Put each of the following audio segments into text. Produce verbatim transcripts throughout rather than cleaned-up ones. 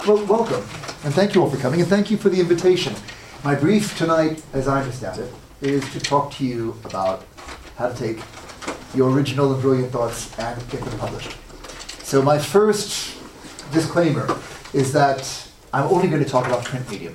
Well, welcome, and thank you all for coming, and thank you for the invitation. My brief tonight, as I understand it, is to talk to you about how to take your original and brilliant thoughts and get them published. So my first disclaimer is that I'm only going to talk about print medium.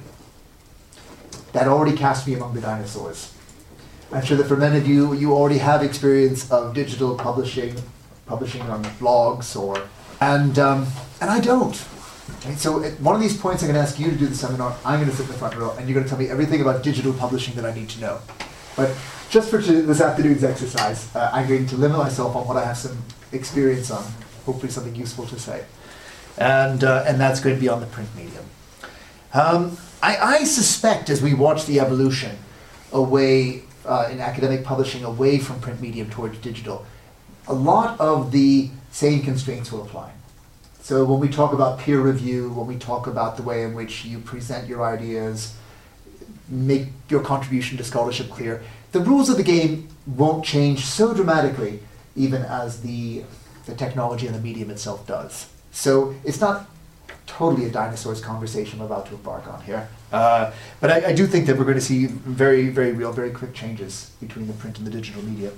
That already cast me among the dinosaurs. I'm sure that for many of you, you already have experience of digital publishing, publishing on blogs, or and um, and I don't. Okay, so at one of these points, I'm going to ask you to do the seminar. I'm going to sit in the front row, and you're going to tell me everything about digital publishing that I need to know. But just for t- this afternoon's exercise, uh, I'm going to limit myself on what I have some experience on, hopefully something useful to say. And uh, and that's going to be on the print medium. Um, I, I suspect as we watch the evolution away uh, in academic publishing away from print medium towards digital, a lot of the same constraints will apply. So when we talk about peer review, when we talk about the way in which you present your ideas, make your contribution to scholarship clear, the rules of the game won't change so dramatically even as the, the technology and the medium itself does. So it's not totally a dinosaurs conversation I'm about to embark on here. Uh, but I, I do think that we're going to see very, very real, very quick changes between the print and the digital media.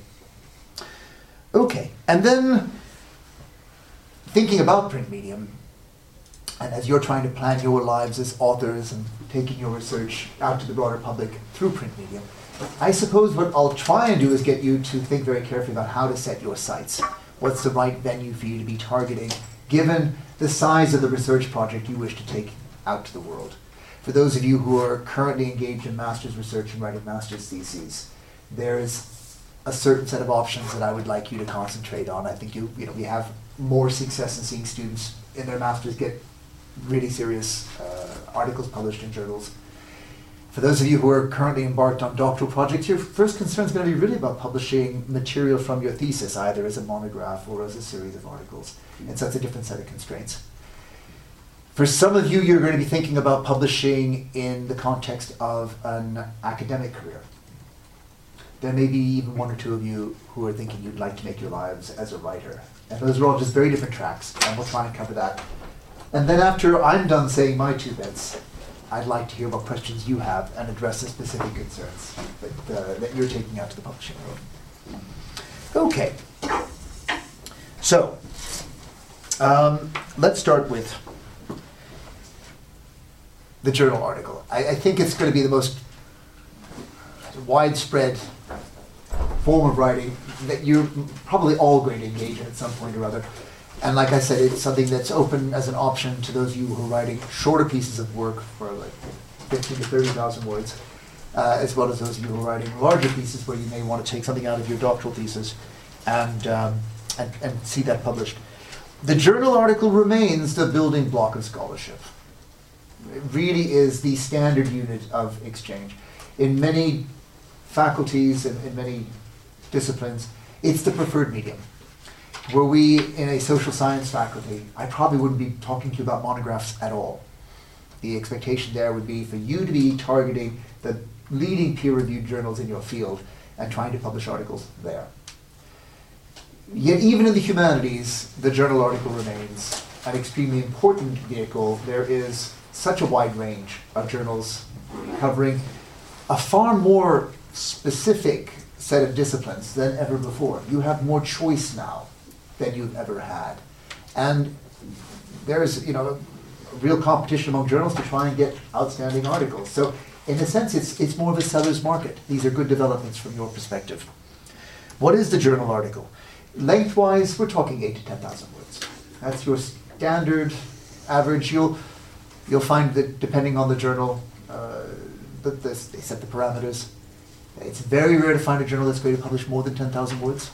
Okay, and then thinking about print medium, and as you're trying to plan your lives as authors and taking your research out to the broader public through print medium, I suppose what I'll try and do is get you to think very carefully about how to set your sights. What's the right venue for you to be targeting, given the size of the research project you wish to take out to the world. For those of you who are currently engaged in master's research and writing master's theses, there's a certain set of options that I would like you to concentrate on. I think you, you know, we have more success in seeing students in their masters get really serious uh, articles published in journals. For those of you who are currently embarked on doctoral projects, your first concern is going to be really about publishing material from your thesis, either as a monograph or as a series of articles. And so that's a different set of constraints. For some of you, you're going to be thinking about publishing in the context of an academic career. There may be even one or two of you who are thinking you'd like to make your lives as a writer. And those are all just very different tracks, and we'll try and cover that. And then after I'm done saying my two bits, I'd like to hear what questions you have and address the specific concerns that, uh, that you're taking out to the publishing world. Okay. So, um, let's start with the journal article. I, I think it's going to be the most widespread form of writing that you're probably all going to engage in at some point or other. And like I said, it's something that's open as an option to those of you who are writing shorter pieces of work for like fifteen to thirty thousand words, uh, as well as those of you who are writing larger pieces where you may want to take something out of your doctoral thesis and, um, and, and see that published. The journal article remains the building block of scholarship. It really is the standard unit of exchange. In many faculties and in many disciplines, it's the preferred medium. Were we in a social science faculty, I probably wouldn't be talking to you about monographs at all. The expectation there would be for you to be targeting the leading peer-reviewed journals in your field and trying to publish articles there. Yet even in the humanities, the journal article remains an extremely important vehicle. There is such a wide range of journals covering a far more specific set of disciplines than ever before. You have more choice now than you've ever had. And there's, you know, real competition among journals to try and get outstanding articles. So in a sense, it's it's more of a seller's market. These are good developments from your perspective. What is the journal article? Lengthwise, we're talking eight to ten thousand words. That's your standard average. You'll you'll find that depending on the journal, uh, that this, they set the parameters. It's very rare to find a journal that's going to publish more than ten thousand words.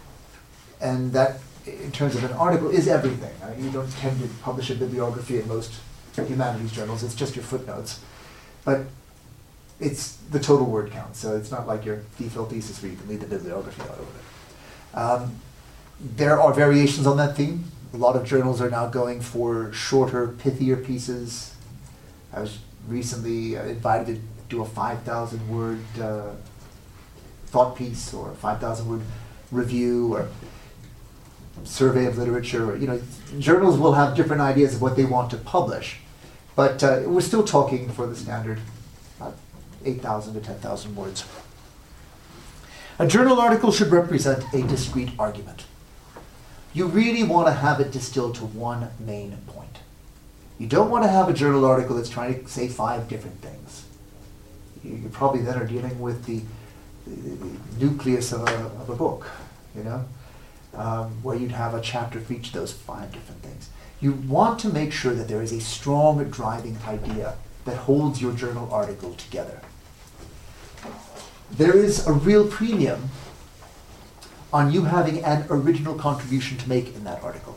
And that, in terms of an article, is everything. Uh, you don't tend to publish a bibliography in most humanities journals. It's just your footnotes. But it's the total word count, so it's not like your DPhil thesis where you can leave the bibliography out over it. Um, there are variations on that theme. A lot of journals are now going for shorter, pithier pieces. I was recently uh, invited to do a five thousand word uh, thought piece or a five thousand word review or survey of literature. Or, you know, journals will have different ideas of what they want to publish. But uh, we're still talking for the standard about eight thousand to ten thousand words. A journal article should represent a discrete argument. You really want to have it distilled to one main point. You don't want to have a journal article that's trying to say five different things. You, you probably then are dealing with the, the, the nucleus of a, of a book, you know, um, where you'd have a chapter for each of those five different things. You want to make sure that there is a strong driving idea that holds your journal article together. There is a real premium on you having an original contribution to make in that article.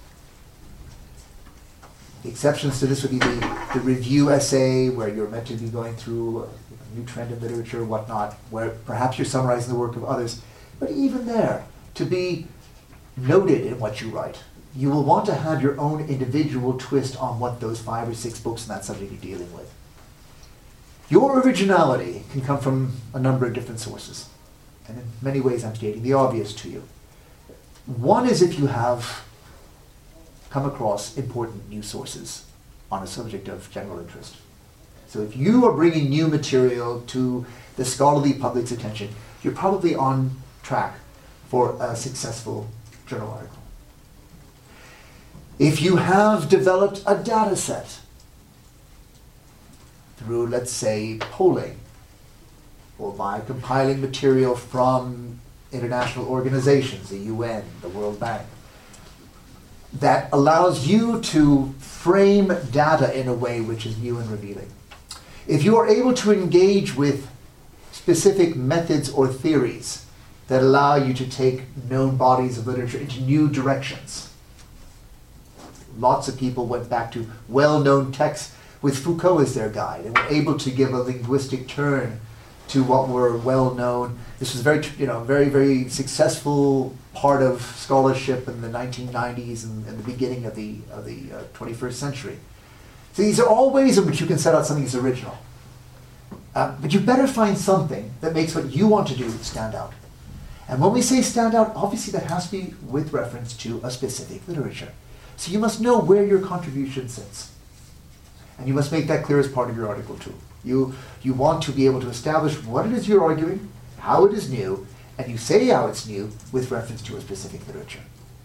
The exceptions to this would be the, the review essay, where you're meant to be going through a new trend in literature, whatnot, where perhaps you're summarizing the work of others. But even there, to be noted in what you write, you will want to have your own individual twist on what those five or six books in that subject you're dealing with. Your originality can come from a number of different sources. And in many ways I'm stating the obvious to you. One is if you have come across important new sources on a subject of general interest. So if you are bringing new material to the scholarly public's attention, you're probably on track for a successful journal article. If you have developed a data set through, let's say, polling, or by compiling material from international organizations, the U N, the World Bank, that allows you to frame data in a way which is new and revealing. If you are able to engage with specific methods or theories that allow you to take known bodies of literature into new directions. Lots of people went back to well-known texts with Foucault as their guide and were able to give a linguistic turn to what were well-known. This was very, you know, very, very successful part of scholarship in the nineteen nineties and, and the beginning of the of the uh, twenty-first century. So these are all ways in which you can set out something that's original. Uh, but you better find something that makes what you want to do stand out. And when we say stand out, obviously that has to be with reference to a specific literature. So you must know where your contribution sits. And you must make that clear as part of your article too. You, you want to be able to establish what it is you're arguing, how it is new, and you say how it's new with reference to a specific literature.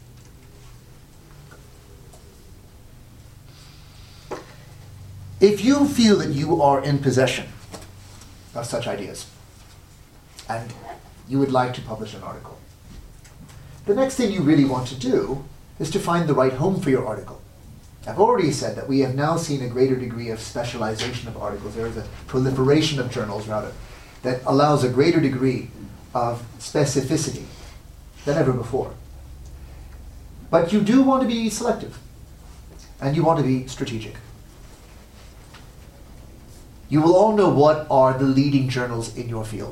If you feel that you are in possession of such ideas, and you would like to publish an article, the next thing you really want to do is to find the right home for your article. I've already said that we have now seen a greater degree of specialization of articles. There is a proliferation of journals, rather, that allows a greater degree of specificity than ever before. But you do want to be selective, and you want to be strategic. You will all know what are the leading journals in your field.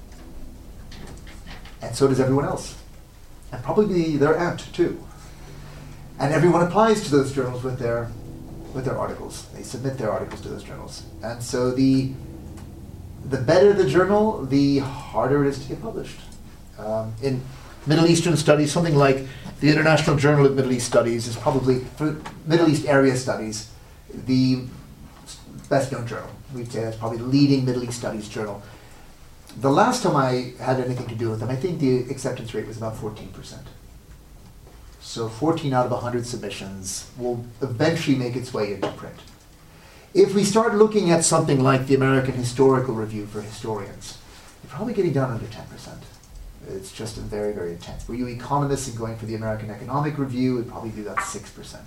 And so does everyone else. And probably their aunt, too. And everyone applies to those journals with their with their articles. They submit their articles to those journals. And so the the better the journal, the harder it is to get published. Um, in Middle Eastern studies, something like the International Journal of Middle East Studies is probably, for Middle East area studies, the best known journal. We'd say that's probably the leading Middle East studies journal. The last time I had anything to do with them, I think the acceptance rate was about fourteen percent. So fourteen out of one hundred submissions will eventually make its way into print. If we start looking at something like the American Historical Review for historians, you're probably getting down under ten percent. It's just very, very intense. Were you economists and going for the American Economic Review, it'd probably be about six percent.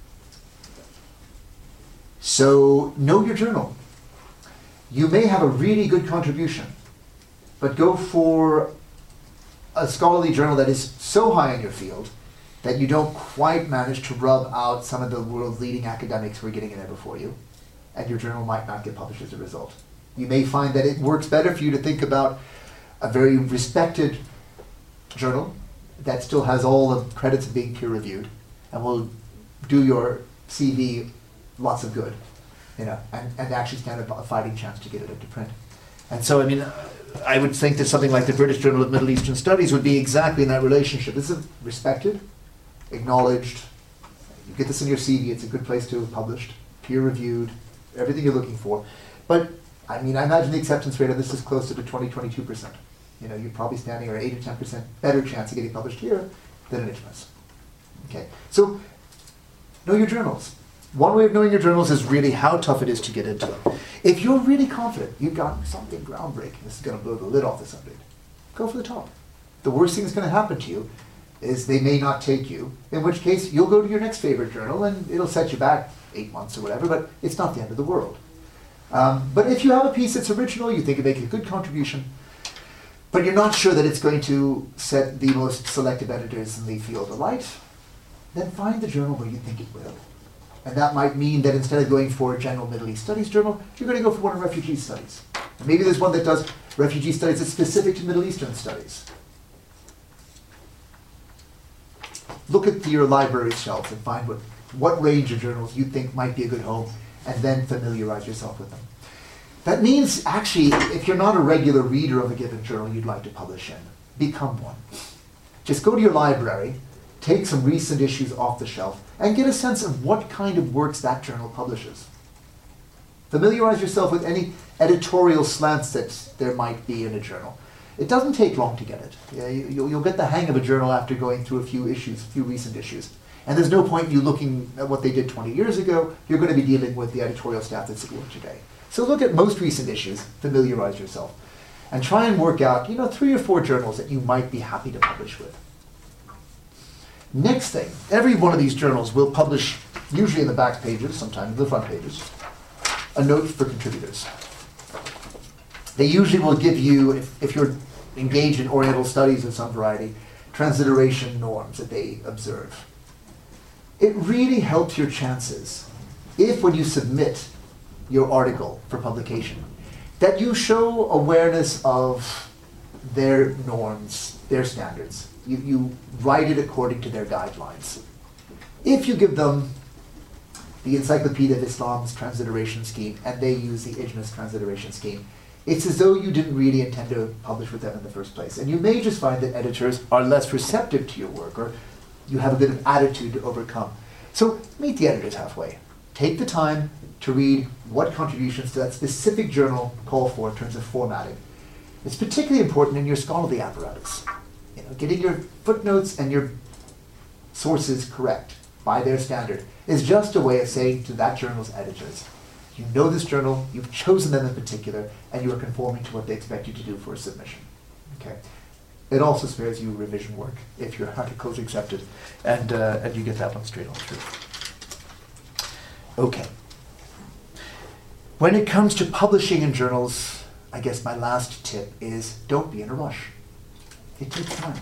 So know your journal. You may have a really good contribution, but go for a scholarly journal that is so high in your field that you don't quite manage to rub out some of the world's leading academics who are getting in there before you, and your journal might not get published as a result. You may find that it works better for you to think about a very respected journal that still has all the credits of being peer-reviewed and will do your C V lots of good, you know, and, and actually stand a fighting chance to get it into print. And so, I mean, I would think that something like the British Journal of Middle Eastern Studies would be exactly in that relationship. This is respected, acknowledged. You get this in your C V, it's a good place to have published, peer-reviewed, everything you're looking for. But, I mean, I imagine the acceptance rate of this is closer to twenty, twenty-two percent. You know, you're probably standing at an eight or ten percent better chance of getting published here than an I T M S. Okay, so know your journals. One way of knowing your journals is really how tough it is to get into them. If you're really confident you've got something groundbreaking, this is going to blow the lid off the subject, go for the top. The worst thing that's going to happen to you is they may not take you, in which case you'll go to your next favorite journal and it'll set you back eight months or whatever, but it's not the end of the world. Um, but if you have a piece that's original, you think it makes a good contribution, but you're not sure that it's going to set the most selective editors in the field alight, then find the journal where you think it will. And that might mean that instead of going for a general Middle East Studies journal, you're going to go for one of refugee studies. And maybe there's one that does refugee studies that's specific to Middle Eastern studies. Look at your library shelves and find what, what range of journals you think might be a good home, and then familiarize yourself with them. That means, actually, if you're not a regular reader of a given journal you'd like to publish in, become one. Just go to your library, take some recent issues off the shelf, and get a sense of what kind of works that journal publishes. Familiarize yourself with any editorial slants that there might be in a journal. It doesn't take long to get it. Yeah, you, you'll, you'll get the hang of a journal after going through a few issues, a few recent issues. And there's no point in you looking at what they did twenty years ago. You're going to be dealing with the editorial staff that's at work today. So look at most recent issues, familiarize yourself, and try and work out, you know, three or four journals that you might be happy to publish with. Next thing, every one of these journals will publish, usually in the back pages, sometimes the front pages, a note for contributors. They usually will give you, if, if you're engaged in Oriental studies of some variety, transliteration norms that they observe. It really helps your chances if, when you submit your article for publication, that you show awareness of their norms, their standards. You, you write it according to their guidelines. If you give them the Encyclopedia of Islam's transliteration scheme and they use the I J M S transliteration scheme, it's as though you didn't really intend to publish with them in the first place. And you may just find that editors are less receptive to your work, or you have a bit of attitude to overcome. So meet the editors halfway. Take the time to read what contributions to that specific journal call for in terms of formatting. It's particularly important in your scholarly apparatus. You know, getting your footnotes and your sources correct by their standard is just a way of saying to that journal's editors, you know this journal, you've chosen them in particular, and you are conforming to what they expect you to do for a submission. Okay. It also spares you revision work if your article is accepted, and, uh, and you get that one straight on through. Okay. When it comes to publishing in journals, I guess my last tip is don't be in a rush. It takes time.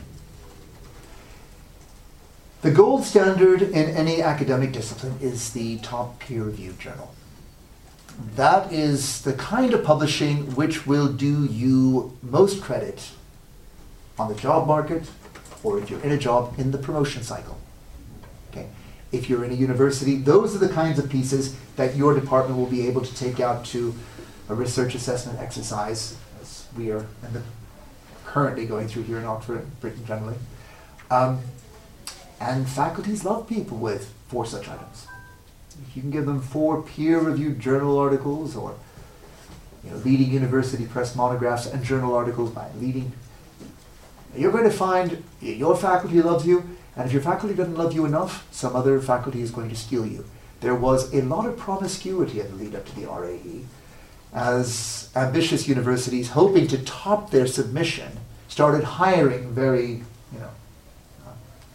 The gold standard in any academic discipline is the top peer-reviewed journal. That is the kind of publishing which will do you most credit on the job market, or if you're in a job in the promotion cycle. Okay. If you're in a university, those are the kinds of pieces that your department will be able to take out to a research assessment exercise, as we are in the, currently going through here in Oxford, Britain generally. Um, and faculties love people with four such items. If you can give them four peer-reviewed journal articles, or you know, leading university press monographs and journal articles by leading, you're going to find your faculty loves you, and if your faculty doesn't love you enough, some other faculty is going to steal you. There was a lot of promiscuity in the lead up to the R A E, as ambitious universities hoping to top their submission started hiring very, you know, uh,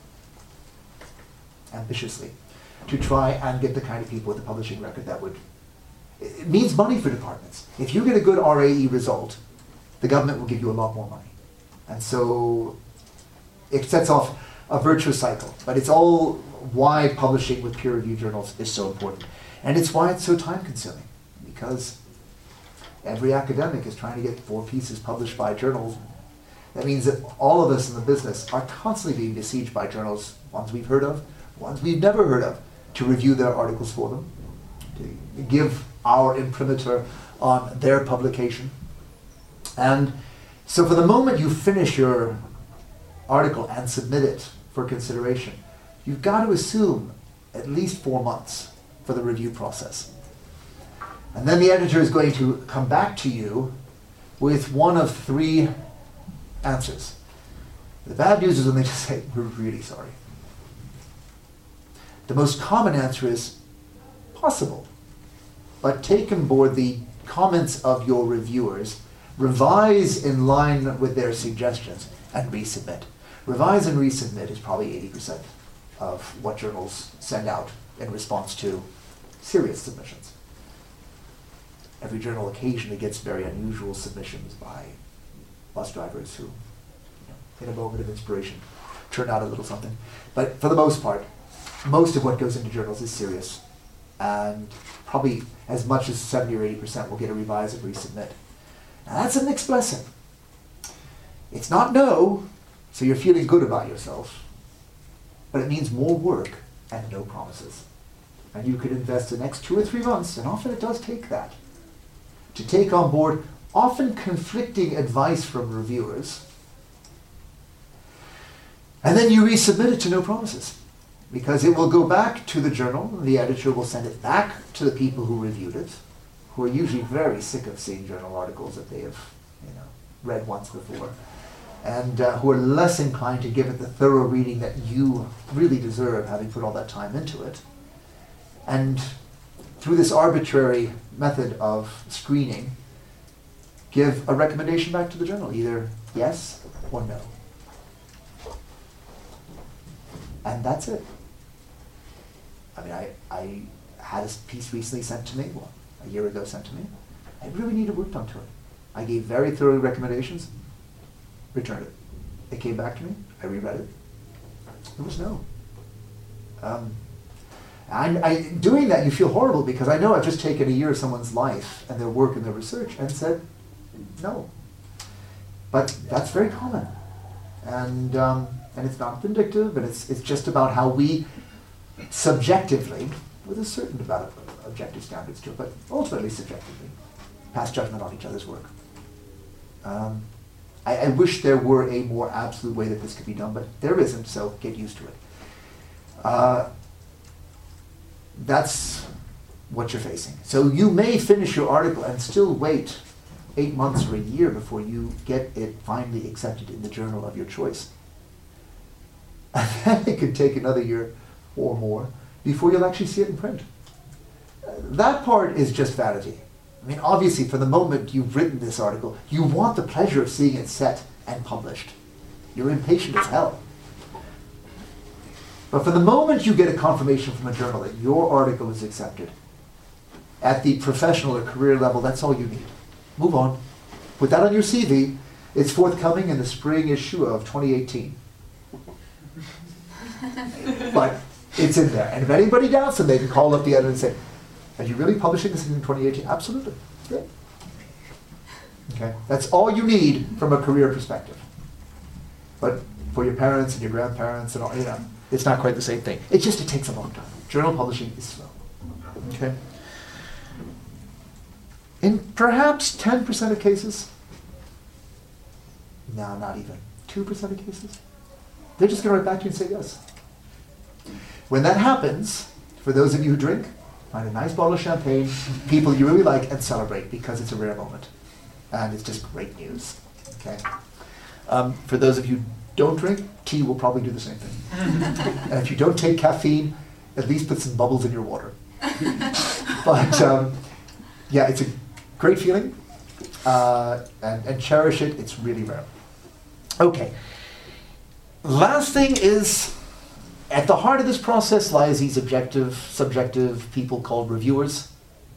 ambitiously to try and get the kind of people with a publishing record that would, it means money for departments. If you get a good R A E result, the government will give you a lot more money. And so it sets off a virtuous cycle. But it's all why publishing with peer-reviewed journals is so important. And it's why it's so time-consuming, because every academic is trying to get four pieces published by journals. That means that all of us in the business are constantly being besieged by journals, ones we've heard of, ones we've never heard of, to review their articles for them, to give our imprimatur on their publication. And so for the moment you finish your article and submit it for consideration, you've got to assume at least four months for the review process. And then the editor is going to come back to you with one of three answers. The bad news is when they just say, we're really sorry. The most common answer is possible, but take on board the comments of your reviewers, revise in line with their suggestions, and resubmit. Revise and resubmit is probably eighty percent of what journals send out in response to serious submissions. Every journal occasionally gets very unusual submissions by bus drivers who, you know, in a moment of inspiration, turn out a little something. But for the most part, most of what goes into journals is serious, and probably as much as seventy or eighty percent will get a revise and resubmit. Now that's a mixed blessing. It's not no, so you're feeling good about yourself, but it means more work and no promises. And you could invest the next two or three months, and often it does take that, to take on board often conflicting advice from reviewers, and then you resubmit it to no promises. Because it will go back to the journal, the editor will send it back to the people who reviewed it, who are usually very sick of seeing journal articles that they have, you know, read once before, and uh, who are less inclined to give it the thorough reading that you really deserve, having put all that time into it. And through this arbitrary method of screening, give a recommendation back to the journal, either yes or no. And that's it. I mean, I, I had a piece recently sent to me, well, a year ago sent to me. I really needed work done to it. I gave very thorough recommendations, returned it. It came back to me, I reread it. It was no. Um, and I, doing that, you feel horrible because I know I've just taken a year of someone's life and their work and their research and said no. But that's very common. And um, and it's not vindictive, and it's it's just about how we subjectively, with a certain amount of objective standards to it, but ultimately subjectively, pass judgment on each other's work. Um, I, I wish there were a more absolute way that this could be done, but there isn't, so get used to it. Uh, that's what you're facing. So you may finish your article and still wait eight months or a year before you get it finally accepted in the journal of your choice. And then it could take another year or more before you'll actually see it in print. Uh, that part is just vanity. I mean, obviously, for the moment you've written this article, you want the pleasure of seeing it set and published. You're impatient as hell. But for the moment you get a confirmation from a journal that your article is accepted, at the professional or career level, that's all you need. Move on. Put that on your C V. It's forthcoming in the spring issue of twenty eighteen. But it's in there. And if anybody doubts it, they can call up the editor and say, are you really publishing this in twenty eighteen? Absolutely. Great. Okay. That's all you need from a career perspective. But for your parents and your grandparents and all, you know, it's not quite the same thing. It's just, it takes a long time. Journal publishing is slow. Okay. In perhaps ten percent of cases, no, not even, two percent of cases, they're just going to write back to you and say yes. When that happens, for those of you who drink, find a nice bottle of champagne, people you really like, and celebrate because it's a rare moment. And it's just great news. Okay. Um, for those of you who don't drink, tea will probably do the same thing. And if you don't take caffeine, at least put some bubbles in your water. But um, yeah, it's a great feeling, uh, and, and cherish it. It's really rare. Okay. Last thing is, at the heart of this process lies these objective, subjective people called reviewers.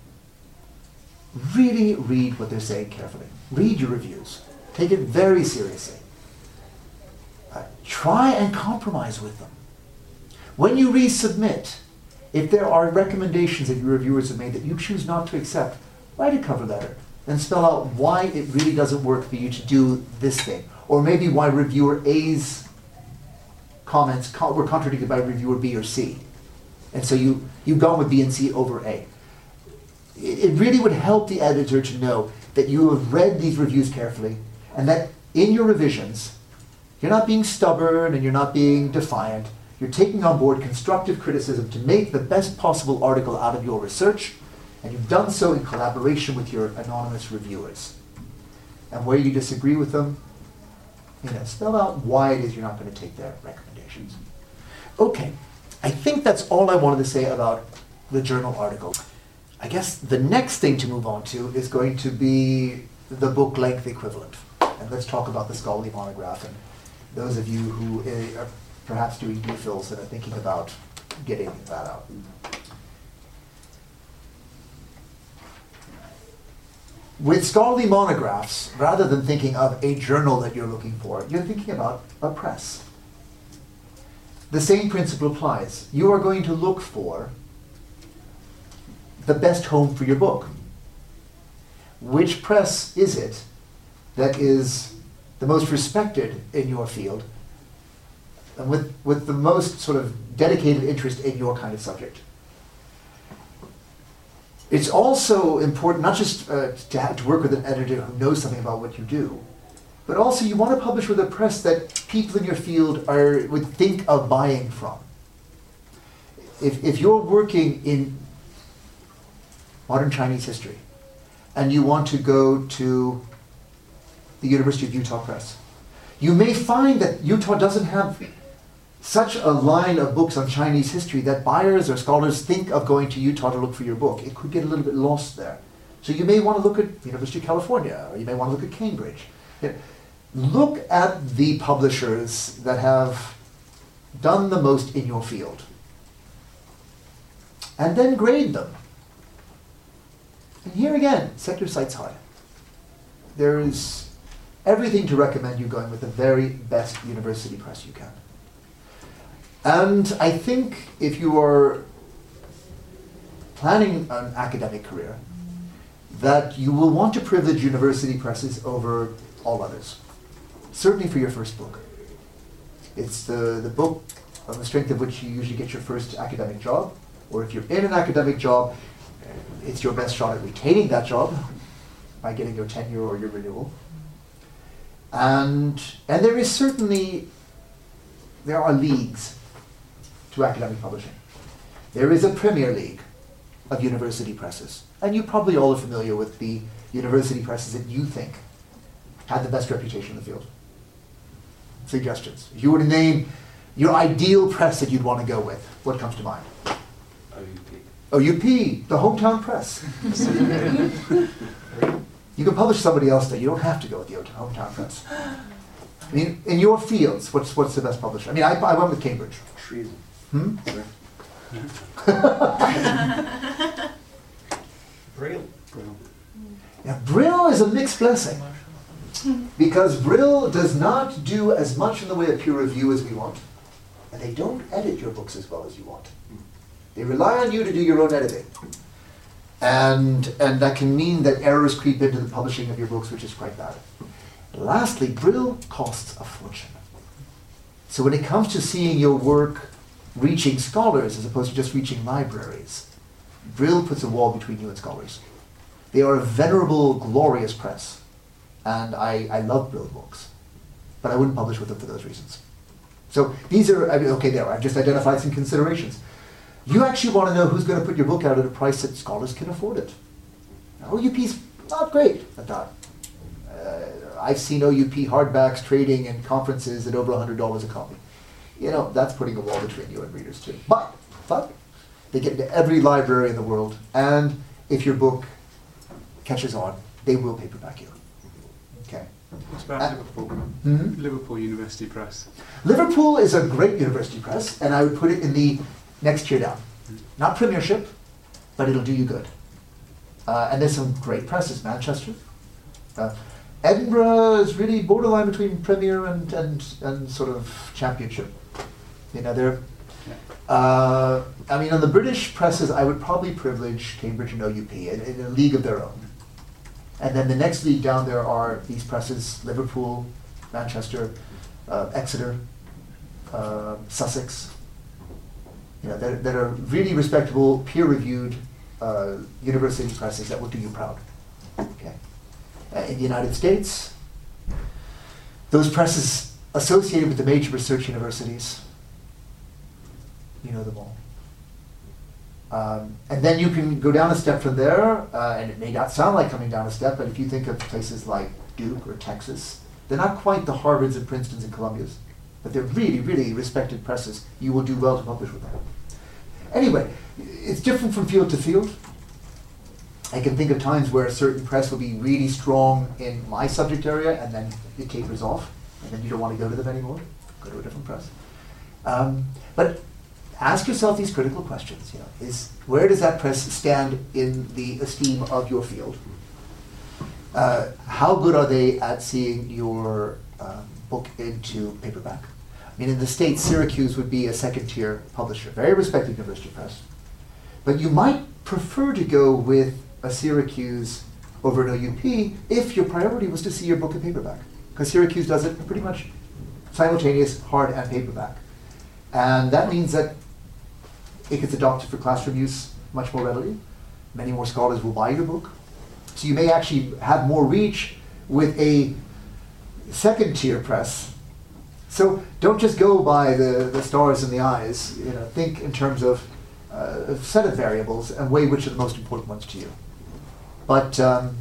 Really read what they're saying carefully. Read your reviews. Take it very seriously. Uh, try and compromise with them. When you resubmit, if there are recommendations that your reviewers have made that you choose not to accept, write a cover letter and spell out why it really doesn't work for you to do this thing. Or maybe why reviewer A's comments co- were contradicted by reviewer B or C. And so you, you've gone with B and C over A. It, it really would help the editor to know that you have read these reviews carefully and that in your revisions, you're not being stubborn and you're not being defiant. You're taking on board constructive criticism to make the best possible article out of your research, And you've done so in collaboration with your anonymous reviewers. And where you disagree with them, you know, spell out why it is you're not going to take their recommendations. Okay, I think that's all I wanted to say about the journal article. I guess the next thing to move on to is going to be the book length equivalent. And let's talk about the scholarly monograph. And those of you who uh, are perhaps doing D Phils and are thinking about getting that out. With scholarly monographs, rather than thinking of a journal that you're looking for, you're thinking about a press. The same principle applies. You are going to look for the best home for your book. Which press is it that is the most respected in your field and with, with the most sort of dedicated interest in your kind of subject? It's also important not just uh, to, have, to work with an editor who knows something about what you do, but also you want to publish with a press that people in your field are, would think of buying from. If, if you're working in modern Chinese history and you want to go to the University of Utah Press, you may find that Utah doesn't have such a line of books on Chinese history that buyers or scholars think of going to Utah to look for your book. It could get a little bit lost there. So you may want to look at University of California, or you may want to look at Cambridge. Look at the publishers that have done the most in your field, and then grade them. And here again, set your sights high. There is everything to recommend you going with the very best university press you can. And I think if you are planning an academic career, that you will want to privilege university presses over all others. Certainly for your first book. It's the, the book on the strength of which you usually get your first academic job, or if you're in an academic job, it's your best shot at retaining that job by getting your tenure or your renewal. And, and there is certainly, there are leagues to academic publishing. There is a Premier League of university presses. And you probably all are familiar with the university presses that you think had the best reputation in the field. Suggestions. If you were to name your ideal press that you'd want to go with, what comes to mind? O U P. O U P, the hometown press. You can publish somebody else there. You don't have to go with the hometown press. I mean, in your fields, what's what's the best publisher? I mean, I, I went with Cambridge. Treason. Hmm? Brill. Brill. Yeah, Brill is a mixed blessing. Because Brill does not do as much in the way of peer review as we want. And they don't edit your books as well as you want. They rely on you to do your own editing. And, and that can mean that errors creep into the publishing of your books, which is quite bad. Lastly, Brill costs a fortune. So when it comes to seeing your work reaching scholars as opposed to just reaching libraries, Brill puts a wall between you and scholars. They are a venerable, glorious press. And I, I love Brill books. But I wouldn't publish with them for those reasons. So these are, I mean, okay, there, I've just identified some considerations. You actually want to know who's going to put your book out at a price that scholars can afford it. Now, O U P's not great at that. Uh, I've seen O U P hardbacks trading in conferences at over one hundred dollars a copy. You know, that's putting a wall between you and readers too. But, but, they get into every library in the world, and if your book catches on, they will paperback you. Okay. What about Uh, Liverpool? Hmm? Liverpool University Press. Liverpool is a great university press, and I would put it in the next tier down. Not premiership, but it'll do you good. Uh, and there's some great presses. Manchester. Uh, Edinburgh is really borderline between premier and, and, and sort of championship. You know, they're, uh, I mean, on the British presses, I would probably privilege Cambridge and O U P in, in a league of their own. And then the next league down there are these presses: Liverpool, Manchester, uh, Exeter, uh, Sussex. You know, that, that are really respectable, peer-reviewed uh, university presses that will do you proud. Okay. Uh, in the United States, those presses associated with the major research universities, you know them all. Um, and then you can go down a step from there, uh, and it may not sound like coming down a step, but if you think of places like Duke or Texas, they're not quite the Harvards and Princetons and Columbias, but they're really, really respected presses. You will do well to publish with them. Anyway, it's different from field to field. I can think of times where a certain press will be really strong in my subject area, and then it tapers off, and then you don't want to go to them anymore. Go to a different press. Um, but ask yourself these critical questions. You know, is where does that press stand in the esteem of your field? Uh, how good are they at seeing your um, book into paperback? I mean, in the States, Syracuse would be a second-tier publisher, very respected university press. But you might prefer to go with a Syracuse over an O U P if your priority was to see your book in paperback, because Syracuse does it pretty much simultaneous, hard and paperback. And that means that it gets adopted for classroom use much more readily. Many more scholars will buy your book. So you may actually have more reach with a second-tier press. So don't just go by the, the stars in the eyes. You know, think in terms of uh, a set of variables and weigh which are the most important ones to you. But um,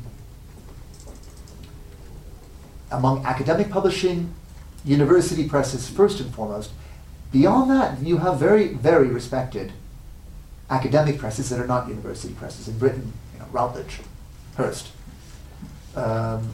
among academic publishing, university presses first and foremost. Beyond that, you have very, very respected academic presses that are not university presses. In Britain, you know, Routledge, Hearst. Um,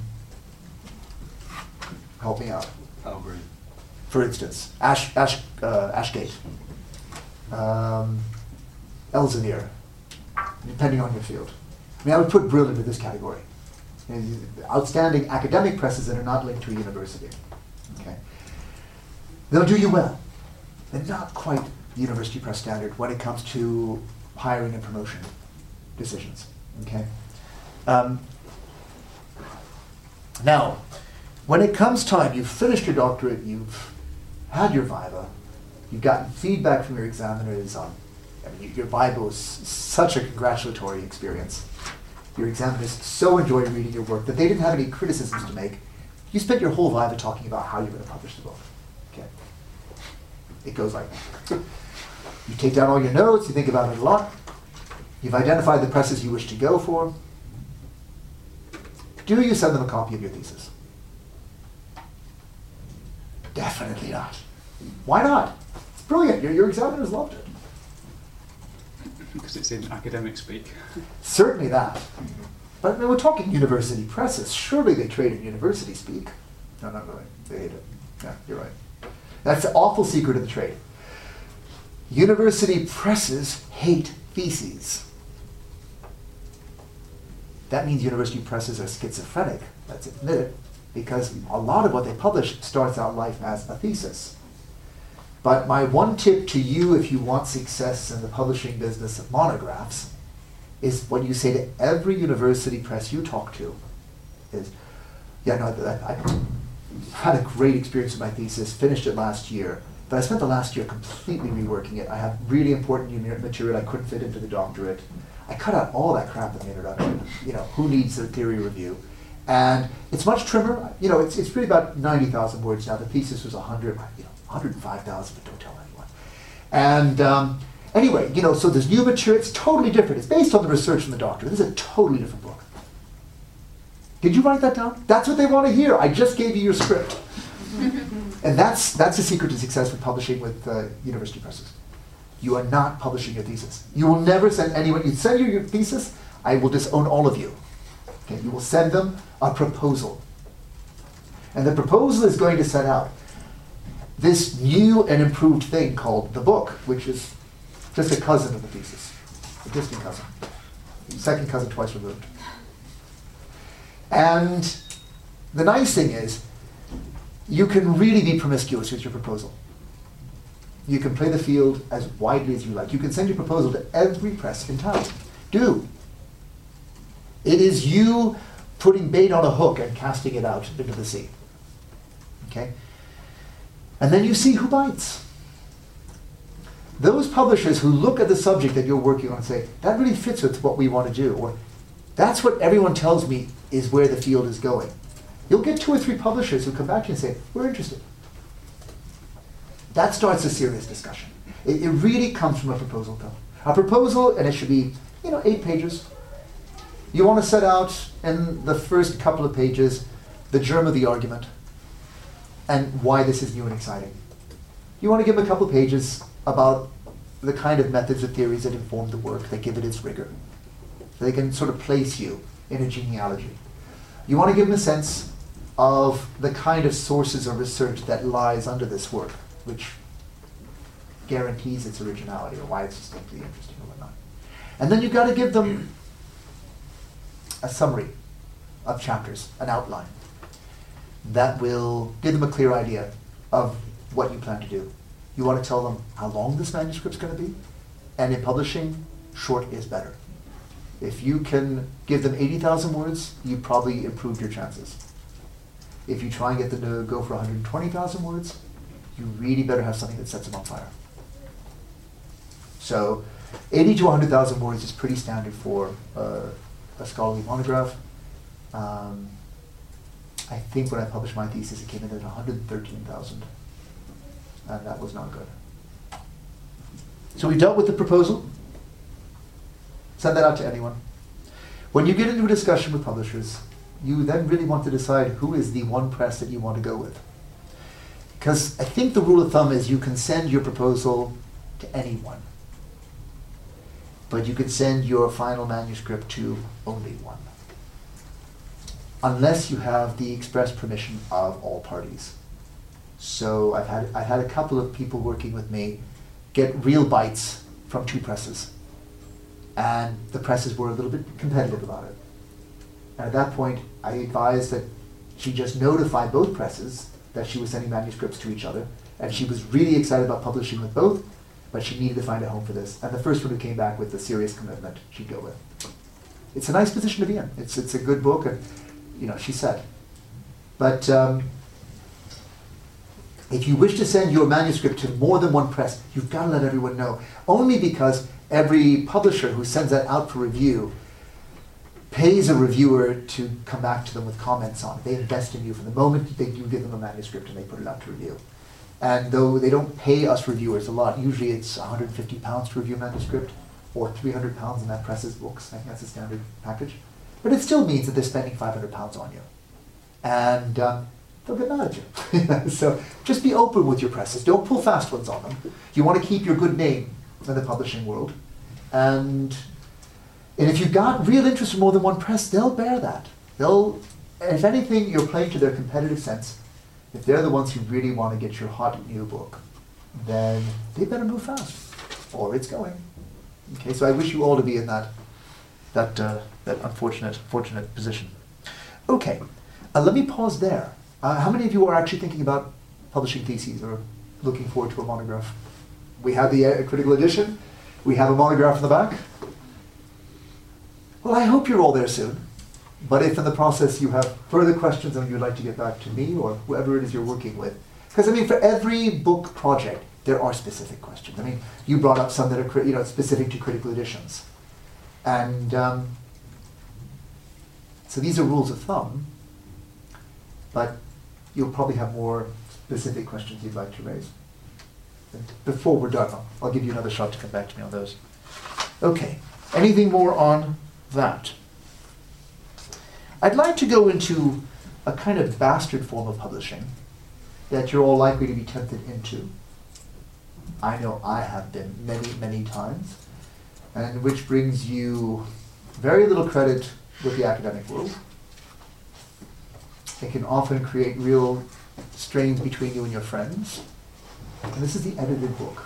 help me out. Palgrave. For instance, Ash, Ash, uh, Ashgate, um, Elsevier, depending on your field. I mean, I would put Brill into this category. You know, outstanding academic presses that are not linked to a university. Okay, they'll do you well. They're not quite the university press standard when it comes to hiring and promotion decisions. Okay. Um, now, when it comes time, you've finished your doctorate, you've had your viva, you've gotten feedback from your examiners on, I mean, your viva was such a congratulatory experience. Your examiners so enjoyed reading your work that they didn't have any criticisms to make. You spent your whole viva talking about how you're going to publish the book. Okay. It goes like that. You take down all your notes, you think about it a lot, you've identified the presses you wish to go for. Do you send them a copy of your thesis? Definitely not. Why not? It's brilliant. Your, your examiners loved it. Because it's in academic speak. Certainly that. But I mean, we're talking university presses. Surely they trade in university speak. No, not really. They hate it. Yeah, you're right. That's the awful secret of the trade. University presses hate theses. That means university presses are schizophrenic. Let's admit it. Because a lot of what they publish starts out life as a thesis. But my one tip to you if you want success in the publishing business of monographs is what you say to every university press you talk to is, yeah, no, I, I had a great experience with my thesis, finished it last year, but I spent the last year completely reworking it. I have really important new material I couldn't fit into the doctorate. I cut out all that crap in the introduction. You know, who needs a theory review? And it's much trimmer. You know, it's it's really about ninety thousand words now. The thesis was one hundred, you know, one hundred five thousand, but don't tell anyone. And um, anyway, you know, so there's new material. It's totally different. It's based on the research from the doctor. This is a totally different book. Did you write that down? That's what they want to hear. I just gave you your script. And that's that's the secret to success with publishing with uh, university presses. You are not publishing your thesis. You will never send anyone. You send you your thesis, I will disown all of you. Okay, you will send them a proposal. And the proposal is going to set out this new and improved thing called the book, which is just a cousin of the thesis, a distant cousin, second cousin twice removed. And the nice thing is, you can really be promiscuous with your proposal. You can play the field as widely as you like. You can send your proposal to every press in town. Do. It is you putting bait on a hook and casting it out into the sea. Okay? And then you see who bites. Those publishers who look at the subject that you're working on and say, that really fits with what we want to do, or that's what everyone tells me is where the field is going. You'll get two or three publishers who come back to you and say, we're interested. That starts a serious discussion. It, it really comes from a proposal, though. A proposal, and it should be, you know, eight pages. You want to set out in the first couple of pages the germ of the argument and why this is new and exciting. You want to give them a couple of pages about the kind of methods or theories that inform the work, that give it its rigor. So they can sort of place you in a genealogy. You want to give them a sense of the kind of sources of research that lies under this work, which guarantees its originality or why it's distinctly interesting or whatnot. And then you've got to give them a summary of chapters, an outline, that will give them a clear idea of what you plan to do. You want to tell them how long this manuscript's going to be, and in publishing, short is better. If you can give them eighty thousand words, you probably improved your chances. If you try and get them to go for one hundred twenty thousand words, you really better have something that sets them on fire. So eighty to one hundred thousand words is pretty standard for uh, a scholarly monograph. Um, I think when I published my thesis, it came in at one hundred thirteen thousand, and that was not good. So we dealt with the proposal. Send that out to anyone. When you get into a discussion with publishers, you then really want to decide who is the one press that you want to go with. Because I think the rule of thumb is you can send your proposal to anyone, but you can send your final manuscript to only one, unless you have the express permission of all parties. So I've had, I've had a couple of people working with me get real bites from two presses, and the presses were a little bit competitive about it. And at that point, I advised that she just notify both presses that she was sending manuscripts to each other, and she was really excited about publishing with both, but she needed to find a home for this. And the first one who came back with a serious commitment, she'd go with. It's a nice position to be in. It's it's a good book, and you know, she said. But um, if you wish to send your manuscript to more than one press, you've got to let everyone know. Only because every publisher who sends that out for review pays a reviewer to come back to them with comments on it. They invest in you from the moment that you give them a manuscript and they put it out to review. And though they don't pay us reviewers a lot, usually it's one hundred fifty pounds to review a manuscript, or three hundred pounds in that press's books. I think that's the standard package. But it still means that they're spending five hundred pounds on you. And um, they'll get mad at you. So just be open with your presses. Don't pull fast ones on them. You want to keep your good name in the publishing world. And, and if you've got real interest in more than one press, they'll bear that. They'll, if anything, you're playing to their competitive sense. If they're the ones who really want to get your hot new book, then they better move fast, or it's going. Okay, so I wish you all to be in that that uh, that unfortunate fortunate position. Okay, uh, let me pause there. Uh, how many of you are actually thinking about publishing theses or looking forward to a monograph? We have the uh, critical edition. We have a monograph in the back. Well, I hope you're all there soon. But if in the process you have further questions and you'd like to get back to me or whoever it is you're working with, because I mean, for every book project, there are specific questions. I mean, you brought up some that are you know specific to critical editions, and um, so these are rules of thumb. But you'll probably have more specific questions you'd like to raise. And before we're done, I'll, I'll give you another shot to come back to me on those. Okay. Anything more on that? I'd like to go into a kind of bastard form of publishing that you're all likely to be tempted into. I know I have been many, many times, and which brings you very little credit with the academic world. It can often create real strains between you and your friends. And this is the edited book.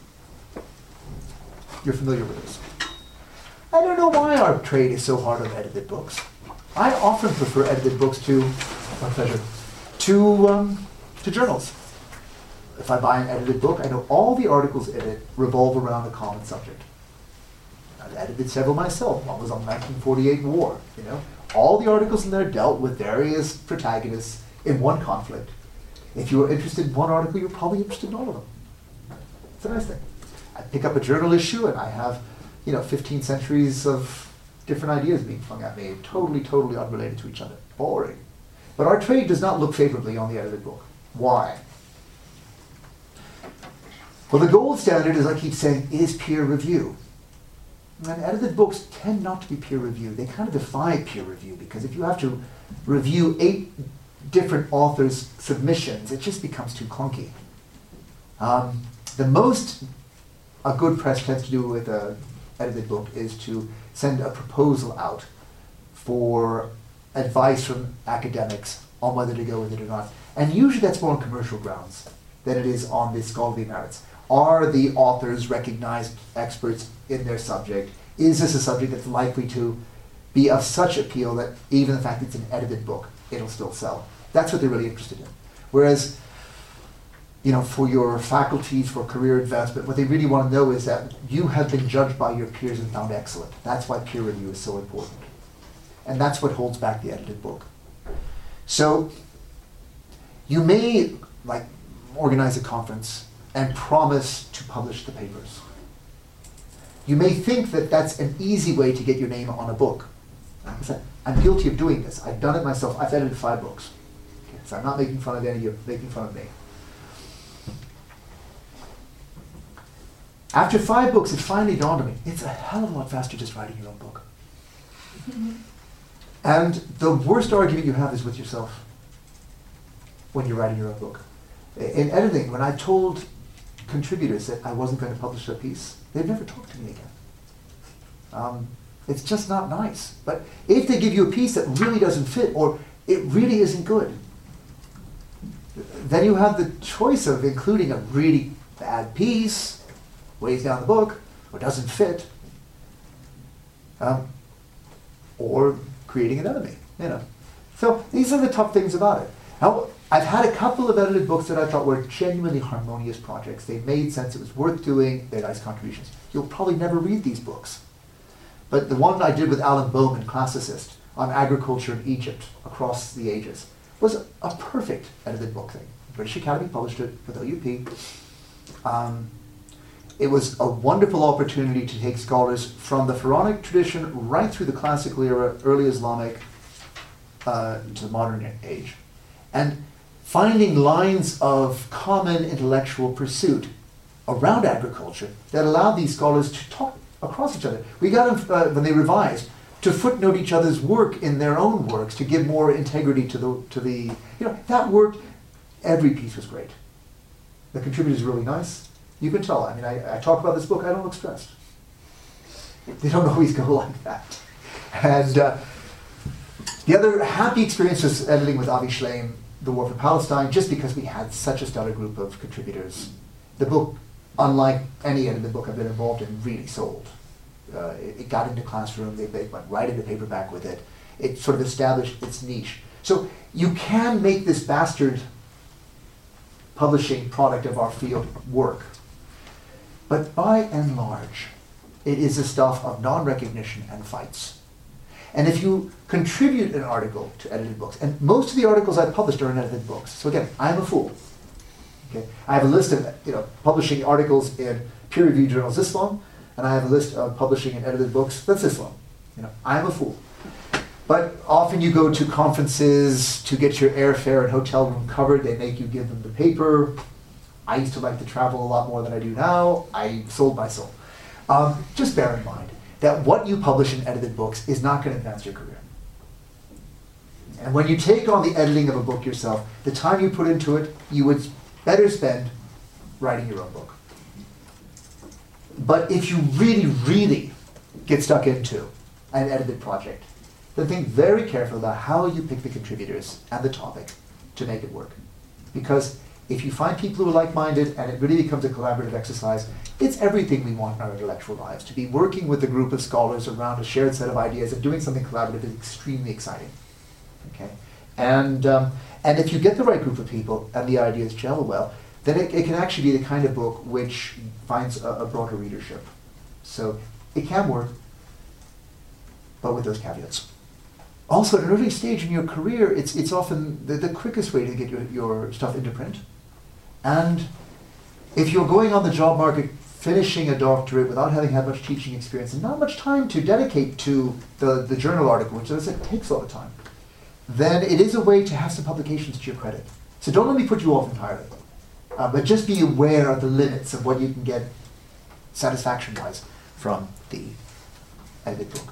You're familiar with this. I don't know why our trade is so hard on edited books. I often prefer edited books to, my pleasure, to um, to journals. If I buy an edited book, I know all the articles in it revolve around a common subject. I've edited several myself. One was on the nineteen forty-eight war. You know, all the articles in there dealt with various protagonists in one conflict. If you were interested in one article, you're probably interested in all of them. It's a nice thing. I pick up a journal issue and I have, you know, fifteen centuries of different ideas being flung at me, totally, totally unrelated to each other. Boring. But our trade does not look favorably on the edited book. Why? Well, the gold standard, as I keep saying, is peer review. And edited books tend not to be peer reviewed. They kind of defy peer review, because if you have to review eight different authors' submissions, it just becomes too clunky. Um, the most a good press tends to do with an edited book is to send a proposal out for advice from academics on whether to go with it or not. And usually that's more on commercial grounds than it is on the scholarly merits. Are the authors recognized experts in their subject? Is this a subject that's likely to be of such appeal that even the fact that it's an edited book, it'll still sell? That's what they're really interested in. Whereas, you know, for your faculties, for career advancement, what they really want to know is that you have been judged by your peers and found excellent. That's why peer review is so important. And that's what holds back the edited book. So, you may, like, organize a conference and promise to publish the papers. You may think that that's an easy way to get your name on a book. Like I said, I'm guilty of doing this. I've done it myself. I've edited five books. Okay, so I'm not making fun of any of you, making fun of me. After five books, it finally dawned on me, it's a hell of a lot faster just writing your own book. Mm-hmm. And the worst argument you have is with yourself when you're writing your own book. In editing, when I told contributors that I wasn't going to publish their piece, they'd never talk to me again. Um, it's just not nice. But if they give you a piece that really doesn't fit, or it really isn't good, then you have the choice of including a really bad piece, weighs down the book, or doesn't fit, um, or creating an enemy, you know. So these are the tough things about it. Now, I've had a couple of edited books that I thought were genuinely harmonious projects. They made sense, it was worth doing, they're nice contributions. You'll probably never read these books. But the one I did with Alan Bowman, classicist, on agriculture in Egypt across the ages, was a, a perfect edited book thing. British Academy published it with O U P. Um, it was a wonderful opportunity to take scholars from the Pharaonic tradition right through the classical era, early Islamic, uh, to the modern age. And finding lines of common intellectual pursuit around agriculture that allowed these scholars to talk across each other. We got them, uh, when they revised, to footnote each other's work in their own works to give more integrity to the, to the, you know, that worked. Every piece was great. The contributors were really nice. You can tell, I mean, I, I talk about this book, I don't look stressed. They don't always go like that. And uh, the other happy experience was editing with Avi Shleim, The War for Palestine, just because we had such a stellar group of contributors. The book, unlike any edited book I've been involved in, really sold. Uh, it, it got into classroom, they, they went right into paperback with it. It sort of established its niche. So you can make this bastard publishing product of our field work. But by and large, it is the stuff of non-recognition and fights. And if you contribute an article to edited books, and most of the articles I've published are in edited books, so again, I'm a fool. Okay? I have a list of, you know, publishing articles in peer-reviewed journals Islam, and I have a list of publishing in edited books that's Islam. You know, I'm a fool. But often you go to conferences to get your airfare and hotel room covered, they make you give them the paper. I used to like to travel a lot more than I do now. I sold my soul. Um, just bear in mind that what you publish in edited books is not going to advance your career. And when you take on the editing of a book yourself, the time you put into it, you would better spend writing your own book. But if you really, really get stuck into an edited project, then think very carefully about how you pick the contributors and the topic to make it work. Because if you find people who are like-minded and it really becomes a collaborative exercise, it's everything we want in our intellectual lives. To be working with a group of scholars around a shared set of ideas and doing something collaborative is extremely exciting. Okay, and um, and if you get the right group of people and the ideas gel well, then it, it can actually be the kind of book which finds a, a broader readership. So it can work, but with those caveats. Also, at an early stage in your career, it's it's often the, the quickest way to get your, your stuff into print. And if you're going on the job market, finishing a doctorate without having had much teaching experience and not much time to dedicate to the, the journal article, which as I said, takes all the time, then it is a way to have some publications to your credit. So don't let me put you off entirely. Uh, but just be aware of the limits of what you can get satisfaction-wise from the edited book.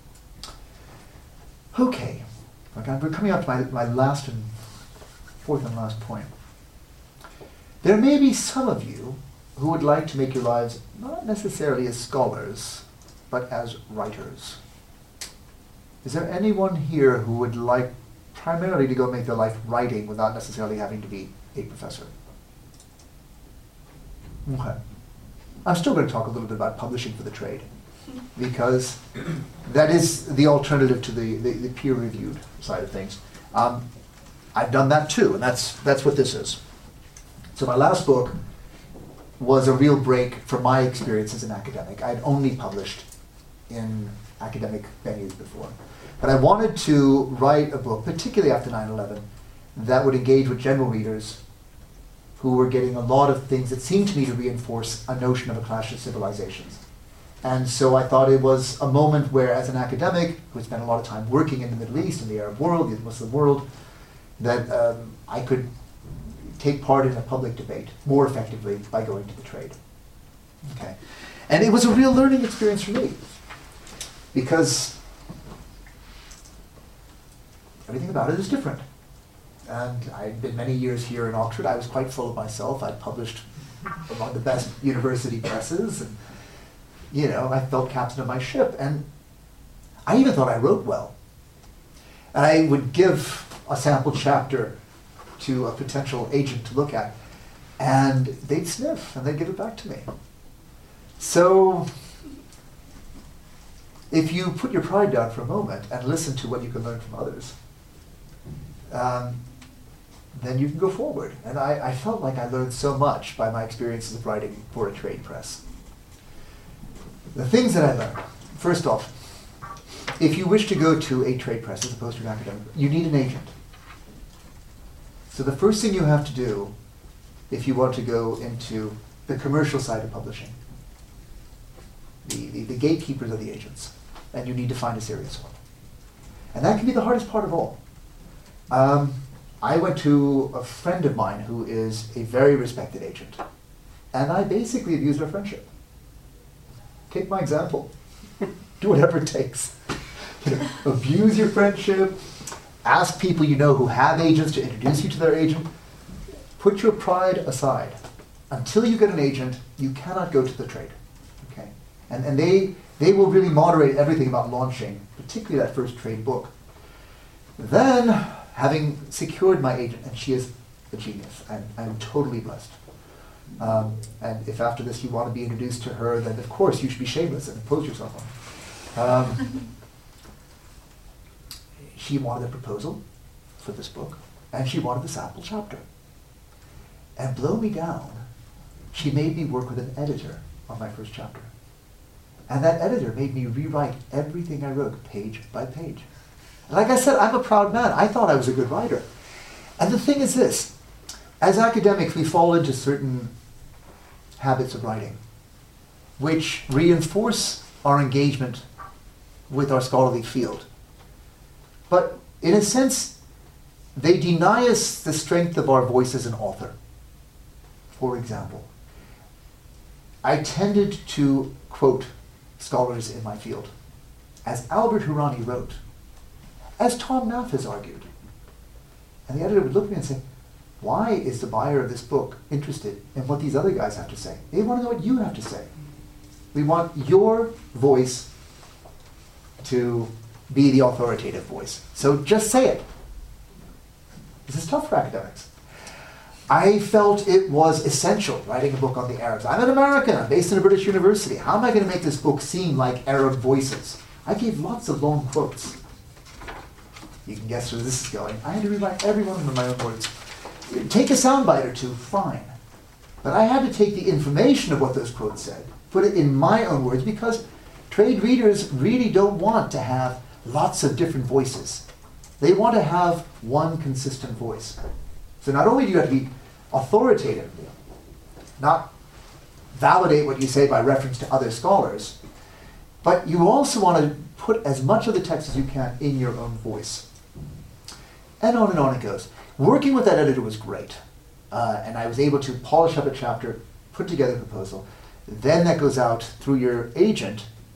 Okay, okay, we're coming up to my, my last and fourth and last point. There may be some of you who would like to make your lives not necessarily as scholars, but as writers. Is there anyone here who would like primarily to go make their life writing without necessarily having to be a professor? Okay. I'm still going to talk a little bit about publishing for the trade, because that is the alternative to the, the, the peer-reviewed side of things. Um, I've done that too, and that's, that's what this is. So my last book was a real break from my experience as an academic. I had only published in academic venues before. But I wanted to write a book, particularly after nine eleven, that would engage with general readers who were getting a lot of things that seemed to me to reinforce a notion of a clash of civilizations. And so I thought it was a moment where, as an academic who spent a lot of time working in the Middle East, in the Arab world, the Muslim world, that um, I could take part in a public debate more effectively by going to the trade. Okay. And it was a real learning experience for me, because everything about it is different. And I'd been many years here in Oxford. I was quite full of myself. I'd published among the best university presses, and you know, I felt captain of my ship. And I even thought I wrote well. And I would give a sample chapter to a potential agent to look at, and they'd sniff and they'd give it back to me. So if you put your pride down for a moment and listen to what you can learn from others, um, then you can go forward. And I, I felt like I learned so much by my experiences of writing for a trade press. The things that I learned, first off, if you wish to go to a trade press as opposed to an academic, you need an agent. So the first thing you have to do, if you want to go into the commercial side of publishing, the, the, the gatekeepers are the agents, and you need to find a serious one. And that can be the hardest part of all. Um, I went to a friend of mine who is a very respected agent, and I basically abused our friendship. Take my example. Do whatever it takes. You know, abuse your friendship. Ask people you know who have agents to introduce you to their agent. Put your pride aside. Until you get an agent, you cannot go to the trade. Okay? And, and they, they will really moderate everything about launching, particularly that first trade book. Then, having secured my agent, and she is a genius, I'm, I'm totally blessed. Um, and if after this you want to be introduced to her, then of course you should be shameless and impose yourself on her. Um, she wanted a proposal for this book, and she wanted the sample chapter. And blow me down, she made me work with an editor on my first chapter. And that editor made me rewrite everything I wrote page by page. And like I said, I'm a proud man. I thought I was a good writer. And the thing is this, as academics, we fall into certain habits of writing, which reinforce our engagement with our scholarly field. But in a sense, they deny us the strength of our voice as an author. For example, I tended to quote scholars in my field, as Albert Hourani wrote, as Tom Naff has argued. And the editor would look at me and say, why is the buyer of this book interested in what these other guys have to say? They want to know what you have to say. We want your voice to be the authoritative voice. So just say it. This is tough for academics. I felt it was essential writing a book on the Arabs. I'm an American, I'm based in a British university. How am I going to make this book seem like Arab voices? I gave lots of long quotes. You can guess where this is going. I had to rewrite every one of them in my own words. Take a soundbite or two, fine. But I had to take the information of what those quotes said, put it in my own words, because trade readers really don't want to have lots of different voices. They want to have one consistent voice. So not only do you have to be authoritative, not validate what you say by reference to other scholars, but you also want to put as much of the text as you can in your own voice. And on and on it goes. Working with that editor was great. Uh, and I was able to polish up a chapter, put together a proposal. Then that goes out through your agent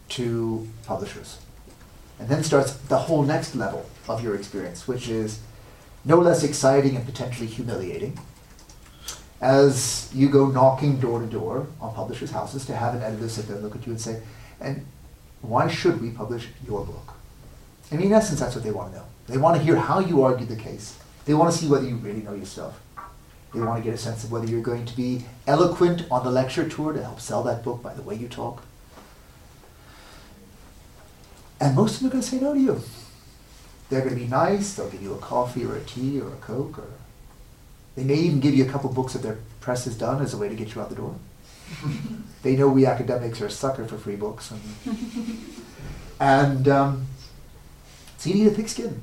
to publishers. And then starts the whole next level of your experience, which is no less exciting and potentially humiliating, as you go knocking door to door on publishers' houses to have an editor sit there and look at you and say, and why should we publish your book? I mean, in essence, that's what they want to know. They want to hear how you argue the case. They want to see whether you really know your stuff. They want to get a sense of whether you're going to be eloquent on the lecture tour to help sell that book by the way you talk. And most of them are going to say no to you. They're going to be nice. They'll give you a coffee or a tea or a Coke, or they may even give you a couple books that their press has done as a way to get you out the door. They know we academics are a sucker for free books. And, and um, so you need a thick skin.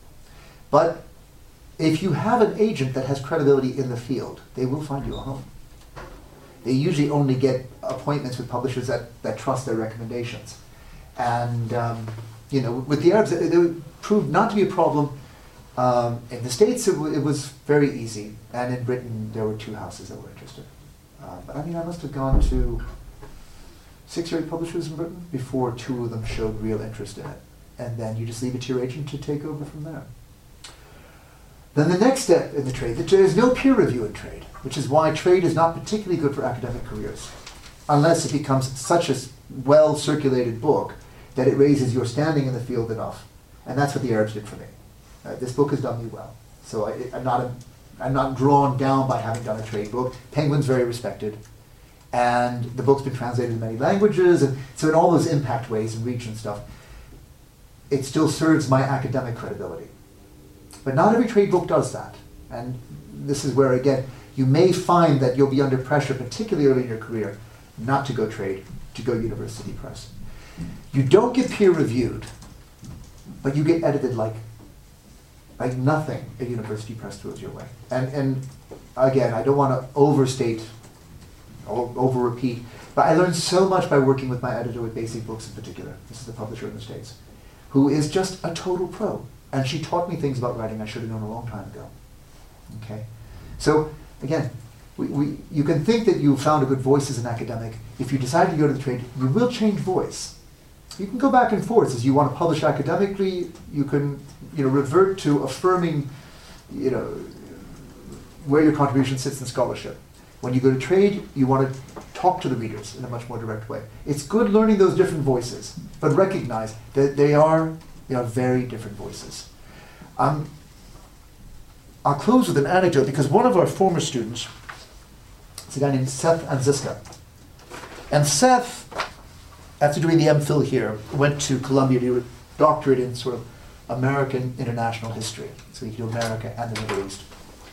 But if you have an agent that has credibility in the field, they will find you a home. They usually only get appointments with publishers that, that trust their recommendations. And, um, you know, with the Arabs, it, it proved not to be a problem. Um, in the States, it, w- it was very easy. And in Britain, there were two houses that were interested. Uh, but I mean, I must have gone to six or eight publishers in Britain before two of them showed real interest in it. And then you just leave it to your agent to take over from there. Then the next step in the trade, there is no peer review in trade, which is why trade is not particularly good for academic careers, unless it becomes such a well-circulated book that it raises your standing in the field enough. And that's what the Arabs did for me. Uh, this book has done me well. So I, I'm, not a, I'm not drawn down by having done a trade book. Penguin's very respected. And the book's been translated in many languages. And so in all those impact ways and reach and stuff, it still serves my academic credibility. But not every trade book does that. And this is where, again, you may find that you'll be under pressure, particularly early in your career, not to go trade, to go university press. You don't get peer reviewed, but you get edited like, like nothing a university press throws your way. And, and again, I don't want to overstate, or over repeat, but I learned so much by working with my editor with Basic Books in particular. This is the publisher in the States, who is just a total pro. And she taught me things about writing I should have known a long time ago. Okay? So, again, we, we, you can think that you found a good voice as an academic. If you decide to go to the trade, you will change voice. You can go back and forth. As you want to publish academically, you can you know, revert to affirming you know, where your contribution sits in scholarship. When you go to trade, you want to talk to the readers in a much more direct way. It's good learning those different voices, but recognize that they are They are very different voices. Um, I'll close with an anecdote because one of our former students is a guy named Seth Anziska. And Seth, after doing the MPhil here, went to Columbia to do a doctorate in sort of American international history. So he could do America and the Middle East.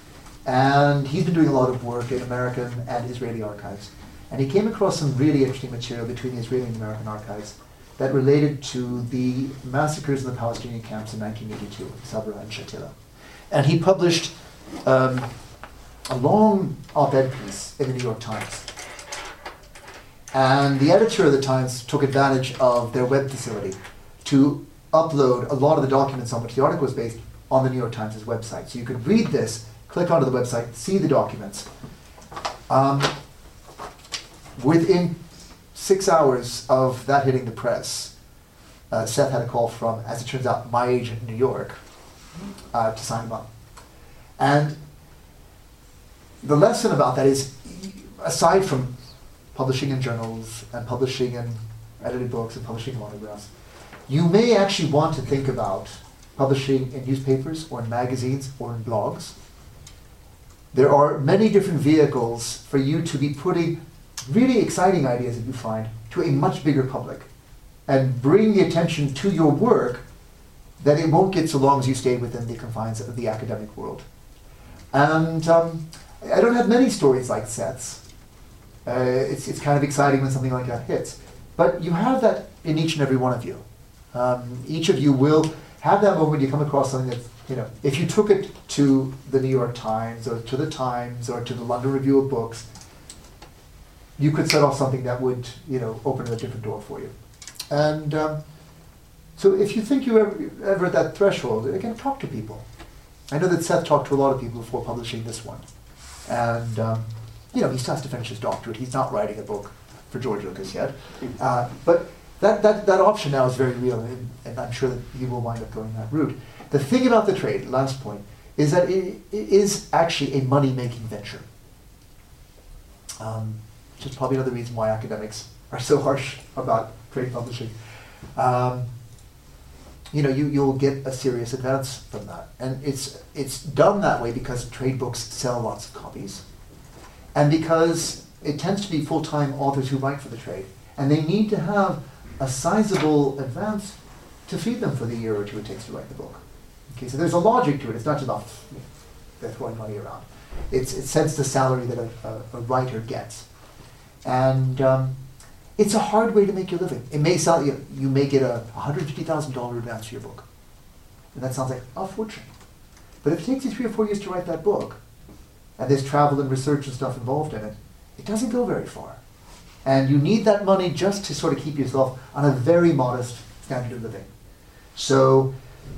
And he's been doing a lot of work in American and Israeli archives. And he came across some really interesting material between the Israeli and American archives that related to the massacres in the Palestinian camps in nineteen eighty-two, Sabra and Shatila. And he published um, a long op-ed piece in the New York Times. And the editor of the Times took advantage of their web facility to upload a lot of the documents on which the article was based on the New York Times' website. So you could read this, click onto the website, see the documents. Um, within Six hours of that hitting the press, uh, Seth had a call from, as it turns out, my agent in New York uh, to sign him up. And the lesson about that is, aside from publishing in journals and publishing in edited books and publishing in monographs, you may actually want to think about publishing in newspapers or in magazines or in blogs. There are many different vehicles for you to be putting really exciting ideas that you find to a much bigger public and bring the attention to your work that it won't get so long as you stay within the confines of the academic world. And um, I don't have many stories like Seth's. Uh, it's, it's kind of exciting when something like that hits. But you have that in each and every one of you. Um, each of you will have that moment you come across something that, you know, if you took it to the New York Times or to the Times or to the London Review of Books, you could set off something that would, you know, open a different door for you. And um, so if you think you're ever, ever at that threshold, again, talk to people. I know that Seth talked to a lot of people before publishing this one. And, um, you know, he still has to finish his doctorate. He's not writing a book for George Lucas yet. Uh, but that, that, that option now is very real, and, and I'm sure that you will wind up going that route. The thing about the trade, last point, is that it, it is actually a money-making venture. Um, which is probably another reason why academics are so harsh about trade publishing. Um, you know, you, you'll get a serious advance from that. And it's, it's done that way because trade books sell lots of copies, and because it tends to be full-time authors who write for the trade, and they need to have a sizable advance to feed them for the year or two it takes to write the book. Okay, so there's a logic to it. It's not just off, you know, they're throwing money around. It's, it sets the salary that a, a, a writer gets. And um, it's a hard way to make your living. It may sound, you know, you may get a one hundred fifty thousand dollars advance for your book. And that sounds like a fortune. But if it takes you three or four years to write that book, and there's travel and research and stuff involved in it, it doesn't go very far. And you need that money just to sort of keep yourself on a very modest standard of living. So,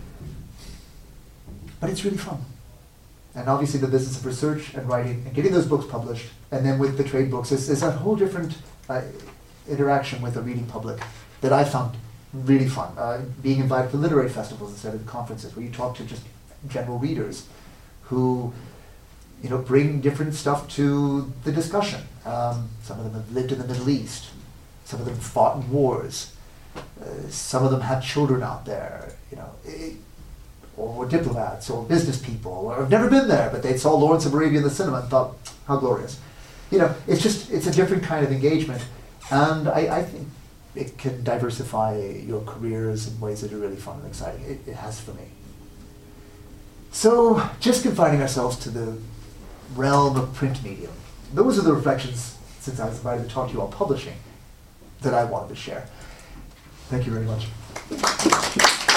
but it's really fun. And obviously the business of research and writing and getting those books published, and then with the trade books, is, is a whole different uh, interaction with the reading public that I found really fun. Uh, being invited to literary festivals instead of conferences, where you talk to just general readers who, you know, bring different stuff to the discussion. Um, some of them have lived in the Middle East. Some of them fought in wars. Uh, some of them had children out there, you know, it, or diplomats, or business people, or have never been there, but they saw Lawrence of Arabia in the cinema and thought, how glorious. You know, it's just, it's a different kind of engagement. And I, I think it can diversify your careers in ways that are really fun and exciting. It, it has for me. So, just confining ourselves to the realm of print medium. Those are the reflections, since I was invited to talk to you on publishing, that I wanted to share. Thank you very much.